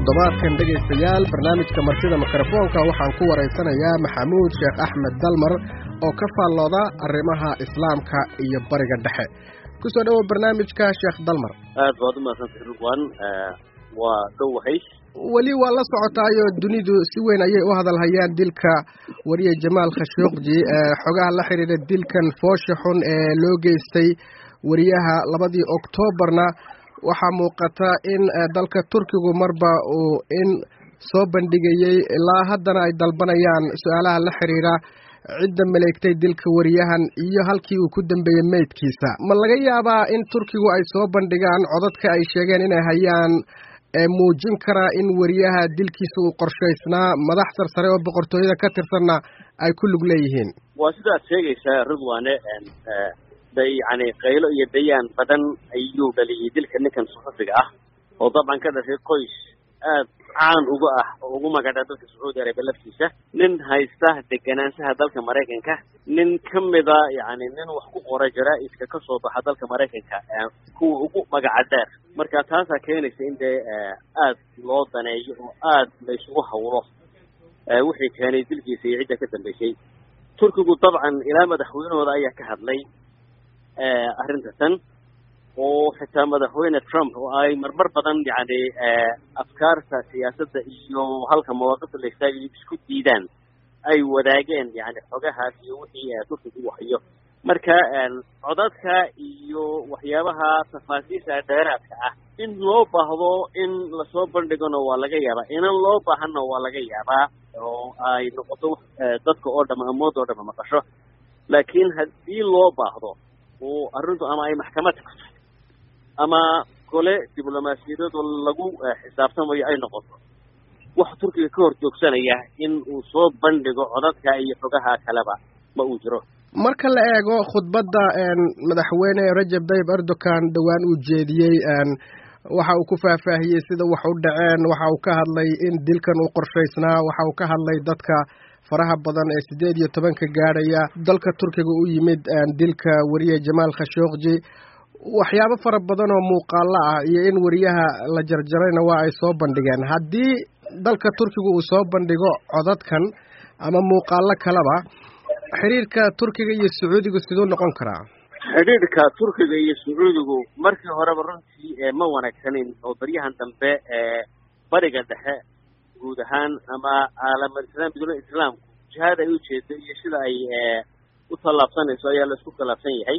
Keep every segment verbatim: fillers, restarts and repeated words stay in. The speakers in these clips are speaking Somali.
toddobaadkan dhegaystayaal barnaamijka martida mikrofoonka waxaan ku waraysanayaa maxamuud sheekh axmed dalmar oo ka faallooda arrimaha islaamka iyo bariga dhexe. ku soo dhawow barnaamijka sheekh dalmar. aad baad u mahadsantahay Ridwan. waa dhowahay. weli waa la socotaayo dunidu si weyn ayay u hadalhayaan dilka wariye Jamaal Khashoggi, xogaha la xiriira dilkan foosha xun ee loo geystay wariyaha labadii Oktoobarna waxaa muuqata in dalka Turkigu marba uu in soo bandhigayay ilaa haddana ay dalbanayaan su'aalaha la xiriira cidda maleegtay dilka wariyahan iyo halkii uu ku dambeeyay meydkiisa. ma laga yaabaa in Turkigu ay soo bandhigaan codadka ay sheegeen inay hayaan ee muujin karaa in wariyaha dilkiisa uu qorshaysnaa, madax sarsare oo boqortooyada ka tirsanna ay ku lug leeyihiin? waa sidaad sheegaysaa Ridwane. day yani qaylo iyo dayaan badan ayuu dhaliyay dilka ninkan suxufiga ah oo dabcan ka dhashay qoys aad caan uga ah oo ugu magacda dalka Sacuudi Arabia laftiisa, nin haysta deganaanshaha dalka Mareykanka, nin kamida yani nin wax ku qora jaraa'idka ka soo baxa dalka Mareykanka kuwa ugu magaca dheer. marka taasaa keenaysa in dee aad loo daneeyo oo aad la isugu hawlo wixii keenay dilkiisa iyo cidda ka dambeysay. Turkigu dabcan ilaa madaxweynahooda ayaa ka hadlay arrintan oo xitaa madaxweyne Trump oo ay marmar badan yani afkaarta siyaasadda iyo halka mawaaqifta la istaagayo isku diidaan ay wadaageen yani xogahaas iyo wixii Turkigu wahayo. marka codadka iyo waxyaabaha tafaasiisha dheeraadka ah in loo baahdo in lasoo bandhigona waa laga yaabaa, inan loo baahanna waa laga yaabaa oo ay noqoto dadka oo dham amood oo dham maqasho. laakiin haddii loo baahdo oo arrintu ama ay maxkamad ama gole diblomaasiyadeed oo lagu xisaabtamayo ay noqoto, wax Turkiga ka hor joogsanaya in uu soo bandhigo codadka iyo xogaha kaleba ma uu jiro. marka la eego khudbadda madaxweyne Rajab Tayyip Erdogan dhawaan uu jeediyey, waxa uu ku faahfaahiyey sida wax u dhaceen, waxa uu ka hadlay in dilkan uu qorshaysnaa, waxa uu ka hadlay dadka faraha badan ee sideed iyo tobanka gaadhaya dalka Turkiga u yimid dilka wariye Jamaal Khashoggi. waxyaabo fara badan oo muuqaalo ah iyo in wariyaha la jarjarayna waa ay soo bandhigeen. haddii dalka Turkiga uu soo bandhigo codadkan ama muuqaalo kaleba, xiriirka Turkiga iyo Sacuudiga sidoo noqon karaa? xiriirka Turkiga iyo Sacuudigu markii horeba runtii ma wanaagsaneyn oo baryahan dambe ee bariga dhexe guud ahaan ama caalamul islaam biduna islaamku jihada ay u jeedo iyo sida ay u tallaabsanayso ayaa la isku khilaafsan yahay.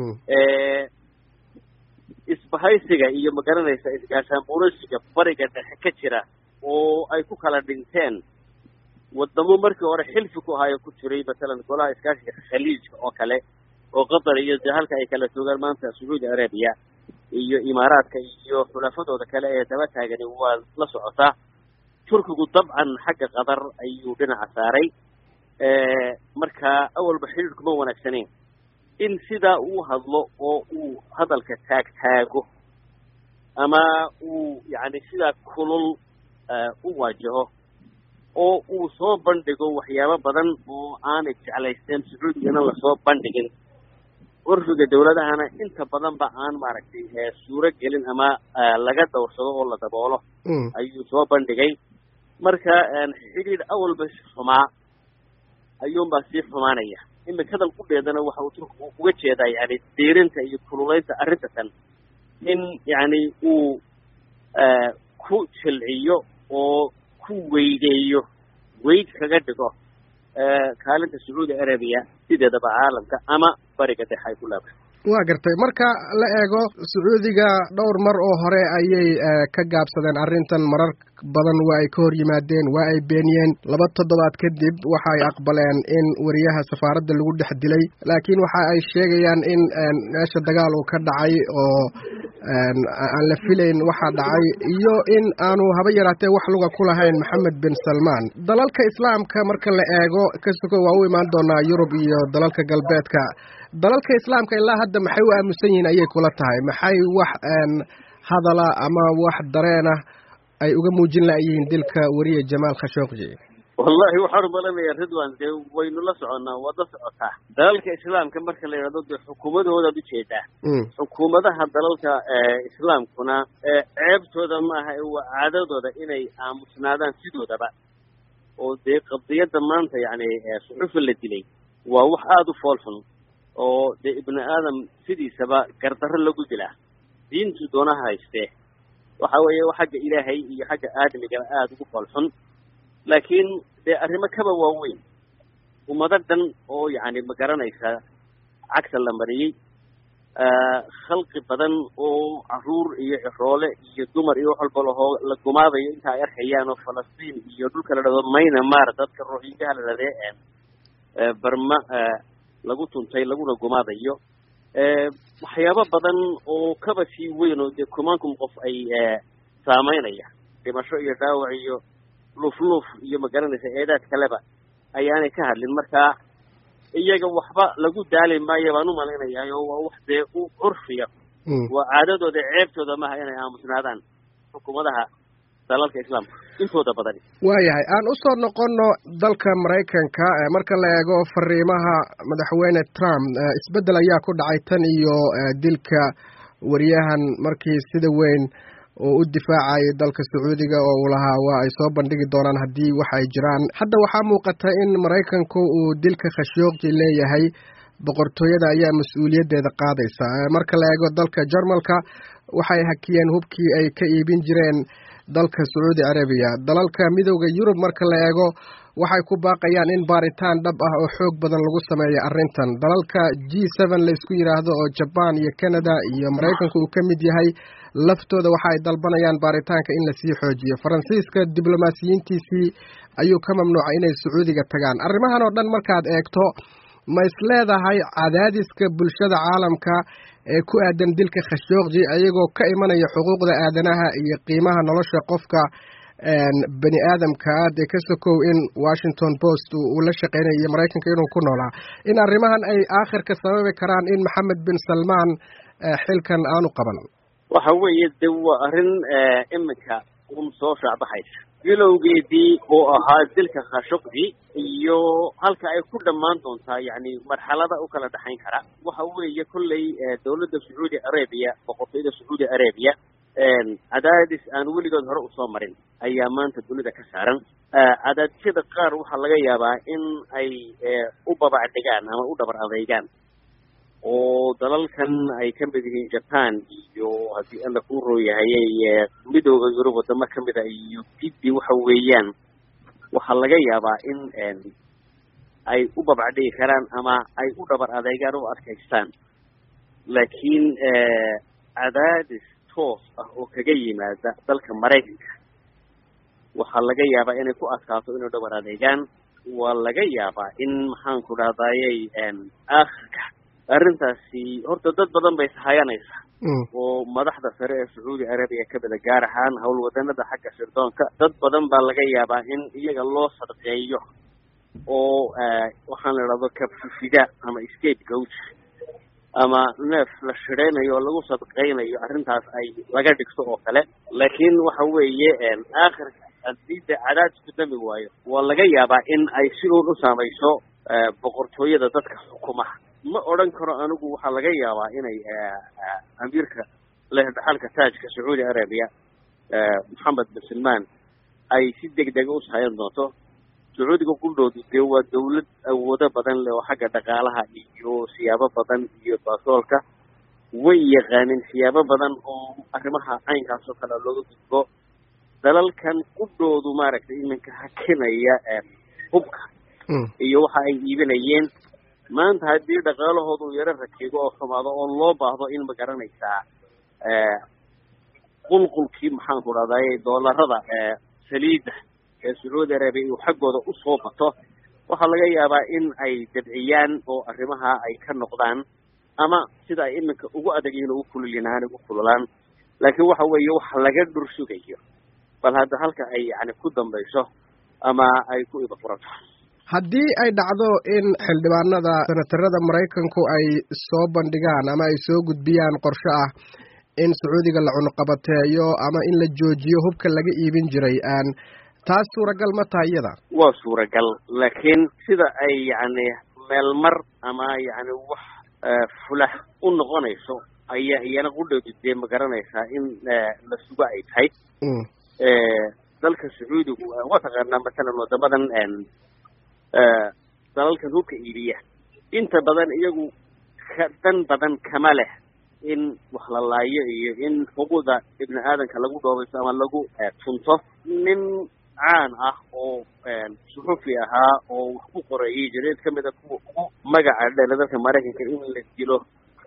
isbahaysiga iyo magaranaysa isgaashaan buurashka bariga dhexe ka jira oo ay ku kala dhinteen wadamo markii hore xilfi ku ahayo ku jiray, masalan golaha iskaashiga khaliijka oo kale oo Qatar iyo halka ay kala joogaan maanta Sacuudi Arabia iyo Imaaraadka iyo xulafadooda kale ee daba taagani waa la socotaa. Turkigu dabcan xagga Qatar ayuu dhinaca saaray, marka awalba xiriirku ma wanaagsaneyn. in sida uu hadlo oo uu hadalka taag taago ama uu yani sida kulul u waajaho oo uu soo bandhigo waxyaabo badan oo aanay jeclaysteen Sacuudigana la soo bandhigin. urfiga dawladahana inta badan ba aan maaragtay suuro gelin ama laga dawrsado oo la daboolo ayuu soo bandhigay. marka xiriir awalba xumaa ayuunbaa sii xumaanaya. imikadan ku dheedana waxa uu Turkigu uga jeedaa yani diirinta iyo kululaynta arrintan in yani uu ku jilciyo oo ku weydeeyo weyd kaga dhigo kaalinta Sacuudi Arabia sideedaba caalamka ama bariga dhexe ay ku laabay. waa gartay. marka la eego Sacuudiga dhowr mar oo hore ayay ka gaabsadeen arrintan, marar badan waa ay ka hor yimaadeen, waa ay beeniyeen. laba toddobaad kadib waxa ay aqbaleen in wariyaha safaaradda lagu dhex dilay, laakiin waxa ay sheegayaan in meesha dagaal uu ka dhacay oo aan la filayn waxa dhacay iyo in aanu haba yaraatee wax luga ku lahayn Maxamed bin Salmaan. dalalka islaamka marka la eego kastoo waa u imaan doonaa Yurub iyo dalalka galbeedka, dalalka islaamka ilaa hadda maxay u aamusan yihiin ayay kula tahay? maxay wax hadala ama wax dareena ay uga muujin laayihiin dilka wariye Jamaal Khashoggi? wallahi waxaan malanaya Ridwan de waynu la soconaa wada socotaa dalalka islaamka marka la yiraahdo de xukuumadooda u jeeda xukuumadaha dalalka islaamkuna ceebtooda ma aha waa caadadooda inay aamusnaadaan sidoodaba oo de qadiyada maanta yani suxuf la dilay waa wax aad u foolxun oo de ibn aadam sidiisaba gardarro lagu dilaa diintu doonaha hayste waxa weeye xagga ilaahay iyo xagga aadamiga aad ugu foolxun laakiin de arrimo kaba waaweyn umadadan oo yani ma garanaysa cagta la mariyay khalqi badan oo caruur iyo ciroole iyo dumar iyo wax walba lahoo la gumaadayo inta ay arkayaan oo Falastiin iyo dhulka la dhado Myanmar dadka Rohingya la leeyahay Burma lagu tuntay laguna gumaadayo waxyaabo badan oo kaba sii weyn oo kumankum qof ay saameynaya dhimasho iyo dhaawac iyo lufluf iyo magaranaysa eedaad kaleba ayaanay ka hadlin marka iyaga waxba lagu daalay maayo baan u maleynayaa oo waa wax dee u urfiya waa caadadooda ceebtooda maaha inay aamusnaadaan xukuumadaha dalalka islaamka intooda badan waayahay aan u soo noqono dalka Mareykanka marka la eego fariimaha madaxweyne Trump isbedel ayaa ku dhacay tan iyo dilka wariyahan markii sida weyn oo u difaacay dalka Sacuudiga oo uu lahaa waa ay soo bandhigi doonaan haddii wax ay jiraan hadda waxaa muuqata in Mareykanku uu dilka Khashoggi leeyahay boqortooyada ayaa mas'uuliyaddeeda qaadaysa marka la eego dalka Jarmalka waxay hakiyeen hubkii ay ka iibin jireen dalka Saudi Arabia dalalka midowga Yurub marka la eego waxay ku baaqayaan in baaritaan dhab ah oo xoog badan lagu sameeyo arrintan dalalka G seven la isku yiraahdo oo Japan iyo Canada iyo Mareykanku uu ka mid yahay laftooda waxa ay dalbanayaan baaritaanka in la sii xoojiyo Faransiiska diblomaasiyiintiisii ayuu ka mamnuucay inay Sacuudiga tagaan arrimahan oo dhan markaad eegto ma isleedahay cadaadiska bulshada caalamka ee ku aadan dilka Khashoggi ayagoo ka imanaya xuquuqda aadanaha iyo qiimaha nolosha qofka bani aadamka ee ka sokow in Washington Post uu la shaqeynayo Mareykanka inuu ku noolaa in arrimahan ay aakhirka sababi karaan in Mohammed bin Salman xilkan aanu qaban waxa weeye de waa arrin iminka un soo shacbaxaysa bilowgeedii oo ahaa dilka Khashoggi iyo halka ay ku dhamaan doontaa yani marxalada u kala dhaxayn kara waxa weeye kullay dawladda Saudi Arabia boqortooyada Saudi Arabia cadaadis aan weligood hore u soo marin ayaa maanta dunida ka saaran cadaadisyada qaar waxaa laga yaabaa in ay u babacdhigaan ama u dhabar adeygaan oo dalalkan ay ka mid yihiin Japan iyo haddii alla ku rooyahayay midowga Yurub wadamo ka mid ah iyo giddi waxa weeyaan waxaa laga yaabaa in ay u babacdhigi karaan ama ay u dhabar adeygaan oo adkaystaan laakiin cadaadis toos ah oo kaga yimaada dalka Mareykanka waxaa laga yaabaa inay ku adkaato inay dhabar adeygaan waa laga yaabaa in maxaan ku dhahdaayay aakhirka arrintaasi horta dad badan bay sahayanaysaa oo madaxda sare ee Saudi Arabia ka bada gaar ahaan howlwadanada xagga sirdoonka dad badan baa laga yaabaa in iyaga loo sadqeeyo oo waxaan la yiraahdo kabsida ama scapegoat ama neef la shireynayo oo lagu sadqeynayo arrintaas ay laga dhigto oo kale laakiin waxa weeye aakhirka haddii cadaadisku dami waayo waa laga yaabaa in ay si uun u saamayso boqortooyada dadka xukumaha ma odhan karo anigu waxaa laga yaabaa inay amiirka leh dhaxalka taajka Saudi Arabia Mohammed bin Salman ay si degdeg u sahayn doonto Sacuudiga quldoodu dee waa dawlad awoodo badan leh oo xagga dhaqaalaha iyo siyaabo badan iyo baasoolka way yaqaaneen siyaabo badan oo arrimaha caynkaas oo kale looga gudbo dalalkan quldoodu maaragtay iminka hakinaya hubka iyo waxa ay iibinayeen maanta haddii dhaqaalahoodu yara rakigo oo xumaado oo loo baahdo in ma garanaysaa qulqulkii maxaan ku dhahdaayay doolarada saliidda ee Saudi Arabia uu xaggooda u soo bato waxaa laga yaabaa in ay dabciyaan oo arrimaha ay ka noqdaan ama sida ay iminka ugu adeegayeen ugu kululinahan ugu kululaan laakiin waxa weeye wax laga dhursugayo bal hadda halka ay yani ku dambayso ama ay ku iba furato haddii ay dhacdo in xildhibaanada senatarada Mareykanku ay soo bandhigaan ama ay soo gudbiyaan qorshe ah in Sacuudiga la cunuqabateeyo ama in la joojiyo hubka laga iibin jiray aan taas suuragal ma tahay iyada? waa suuragal, laakiin sida ay yacni meel mar ama yacni wax fulah u noqonayso ayaa iyana qudhowdee ma garanaysaa in la sugo ay tahay. dalka sacuudigu waa taqaanaa masalan wadamadan dalalkan hubka iibiya inta badan iyagu dan badan kama leh in wax la laayo iyo in xuquuqda ibni aadanka lagu dhoobayso ama lagu tunto. nin caan ah oo suxufi ahaa oo wax ku qoreeyay jireed ka mid a kuwa ugu magaca dheer dalka Maraykanka in la dilo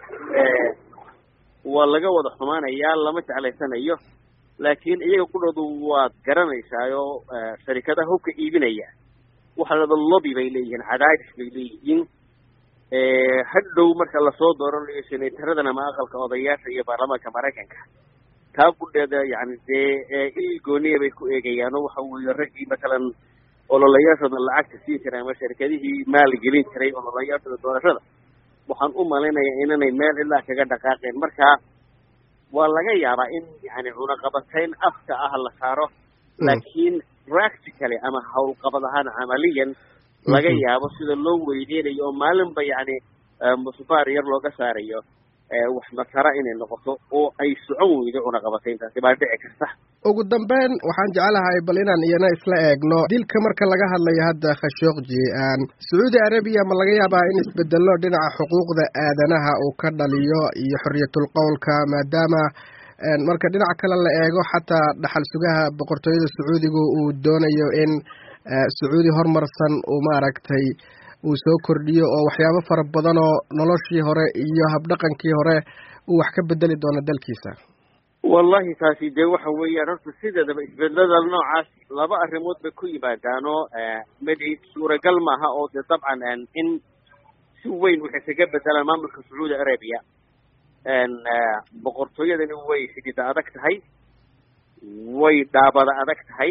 waa laga wada xumaanayaa, lama jeclaysanayo, laakiin iyaga qudhoodu waad garanaysaayo sharikadaha hubka iibinaya waxa la yidhahdo lobby bay leeyihiin, cadaadis bay leeyihiin. hadhow marka lasoo dooranayo senatarada ama aqalka odayaasha iyo baarlamaanka Maraykanka taa qudheeda yani dee il gooniya bay ku eegayaan oo waxa weeye raggii matalan ololayaashooda lacagta siin jiray ama shirkadihii maalgelin jiray ololayaashooda doorashada waxaan u malaynayaa inanay meel ilaa kaga dhaqaaqeen. marka waa laga yaabaa in yani cunaqabatayn afka ah la saaro, laakiin practically ama howlqabad ahaan camaliyan laga yaabo sida loo weydeenayo oo maalinba yani musufaar yar looga saarayo wax matara inay noqoto oo ay socon weydo cunaqabatayntaasi baa dhici karta. ugu dambeyn waxaan jeclahay bal inaan iyana isla eegno dilka marka laga hadlayo hadda Khashoggi. Saudi Arabia ma laga yaabaa in isbedelo dhinaca xuquuqda aadanaha uu ka dhaliyo iyo xorriyatul qowlka, maadaama marka dhinaca kale la eego xataa dhaxal sugaha boqortooyada Sacuudiga uu doonayo in Sacuudi horumarsan uu maaragtay uu soo kordhiyo oo waxyaabo fara badan oo noloshii hore iyo habdhaqankii hore uu wax ka bedeli doono dalkiisa? wallahi taasi dee waxa weeyaan horta sideedaba isbedelada noocaas laba arrimood bay ku yimaadaanoo midi suuragal maaha oo dee dabcan in si weyn waxay kaga bedelaan maamulka Sacuudi Arabia. boqortooyadani way xidida adag tahay, way dhaabada adag tahay.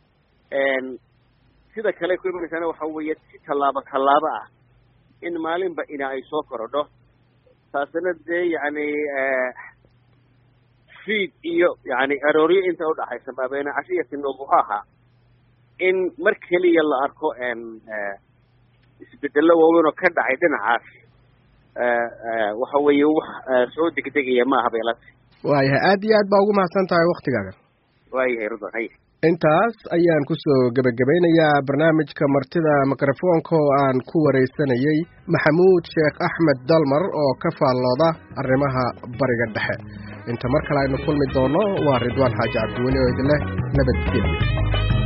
sida kale ku imanaysaana waxa weeye si tallaabo tallaabo ah in maalinba ina ay soo korodho. taasina dee yacni fiid iyo yani arooryo inta udhaxaysa maabeena cashiyati nuduhaha in mar keliya la arko isbedelo waaweyn oo ka dhacay dhinacaas waxa weeye wax soo degdegaya maaha beelati. waayahay, aad iyo aad baa ugu mahadsan tahay waktigaaga. waayahay Ridwan. hay intaas ayaan kusoo gebagabeynayaa barnaamijka martida mikrofoonka oo aan ku wareysanayay Maxamuud Sheekh Axmed Dalmar oo ka faallooda arrimaha bariga dhexe. inta mar kale aynu kulmi doono waa Ridwaan Xaaji Cabdiweli oo idin leh nabadgelyo.